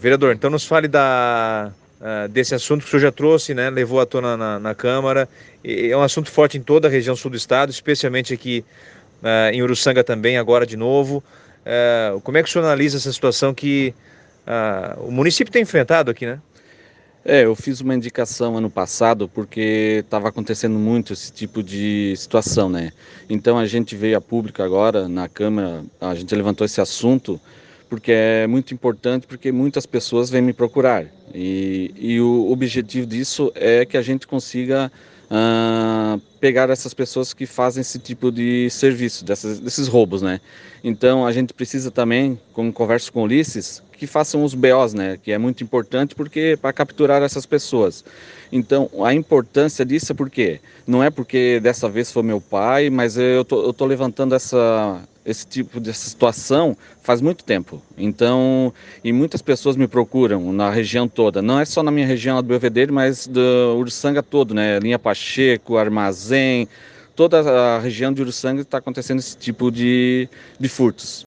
Vereador, então nos fale desse assunto que o senhor já trouxe, né? Levou à tona na Câmara. E é um assunto forte em toda a região sul do estado, especialmente aqui em Uruçanga também, agora de novo. Como é que o senhor analisa essa situação que o município tem enfrentado aqui, né? Eu fiz uma indicação ano passado porque estava acontecendo muito esse tipo de situação, né? Então a gente veio a público agora na Câmara, a gente levantou esse assunto porque é muito importante, porque muitas pessoas vêm me procurar. E o objetivo disso é que a gente consiga pegar essas pessoas que fazem esse tipo de serviço, desses roubos, né? Então a gente precisa também, como converso com o Ulisses, que façam os BOs, né? Que é muito importante porque para capturar essas pessoas. Então a importância disso é porque não é porque dessa vez foi meu pai, mas eu tô levantando esse tipo de situação faz muito tempo. Então, e muitas pessoas me procuram na região toda. Não é só na minha região do Belvedere, mas do Uruçanga todo, né? Linha Pacheco, Armazém, toda a região de Uruçanga está acontecendo esse tipo de furtos.